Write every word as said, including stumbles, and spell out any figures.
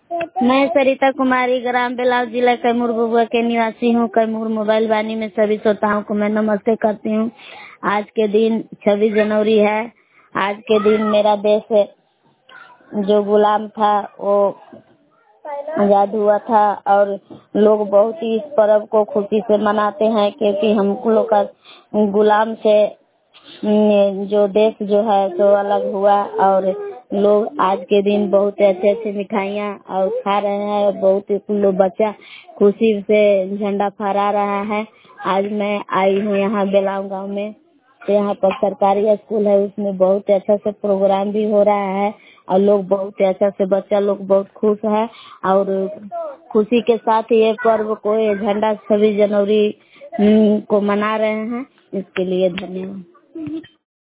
मैं सरिता कुमारी ग्राम बेलाव जिला कैमूर बबुआ के निवासी हूँ। कैमूर मोबाइल वाणी में सभी श्रोताओं को मैं नमस्ते करती हूँ। आज के दिन छब्बीस जनवरी है। आज के दिन मेरा देश जो गुलाम था वो आजाद हुआ था और लोग बहुत ही इस पर्व को खुशी से मनाते हैं, क्योंकि हम लोग का गुलाम से जो देश जो है तो अलग हुआ। और लोग आज के दिन बहुत अच्छे अच्छे मिठाइयाँ और खा रहे हैं। बहुत लोग बच्चा खुशी से झंडा फहरा रहा है। आज मैं आई हूँ यहाँ बेलाव गांव में, तो यहाँ पर सरकारी स्कूल है, उसमें बहुत अच्छा से प्रोग्राम भी हो रहा है और लोग बहुत अच्छा से बच्चा लोग बहुत खुश है और खुशी के साथ ये पर्व को झंडा छब्बीस जनवरी को मना रहे हैं। इसके लिए धन्यवाद।